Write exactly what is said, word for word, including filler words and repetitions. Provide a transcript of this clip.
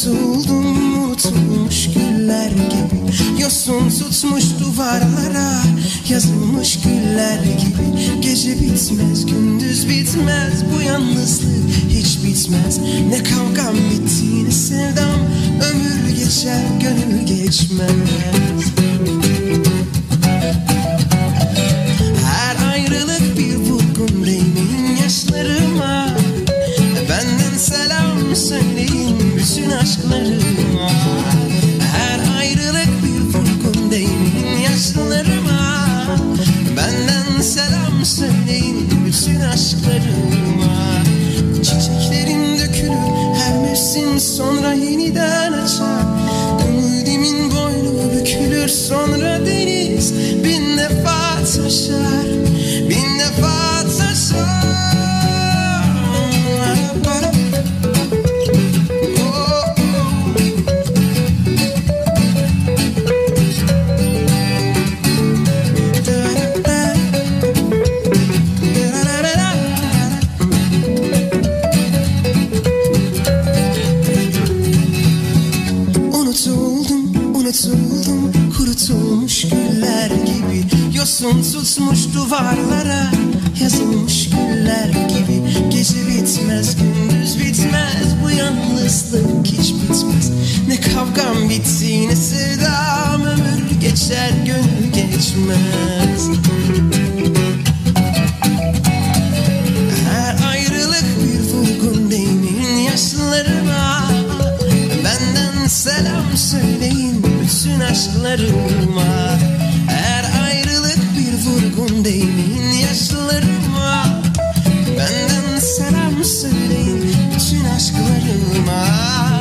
Unutuldum, unutulmuş güller gibi, yosun tutmuş duvarlara yazılmış güller gibi. Gece bitmez, gündüz bitmez, bu yalnızlık hiç bitmez. Ne kavgam bitti ne sevdam, ömür geçer gönül geçmez. Her ayrılık bir vurgun, değmeyin yaşlarıma. Benden selam söyleyin bütün aşklarıma. Her ayrılık bir vurgun, değmeyin yaşlarıma. Benden selam söyleyin bütün aşklarıma. Çiçeklerim dökülür her mevsim, sonra yeniden açar. Ümidimin boynu bükülür, sonra deniz bin defa taşar, bin defa taşar. Unutuldum, kurutulmuş güller gibi, yosun tutmuş duvarlara yazılmış güller gibi. Gece bitmez, gündüz bitmez, bu yalnızlık hiç bitmez. Ne kavgam bitti ne sevdam, ömür geçer gönül geçmez. Her ayrılık bir vurgun, değmeyin yaşlarıma. Benden selam söyleyin bütün aşklarıma. Her ayrılık bir vurgun, değmeyin yaşlarıma. Benden selam söyleyin bütün aşklarıma.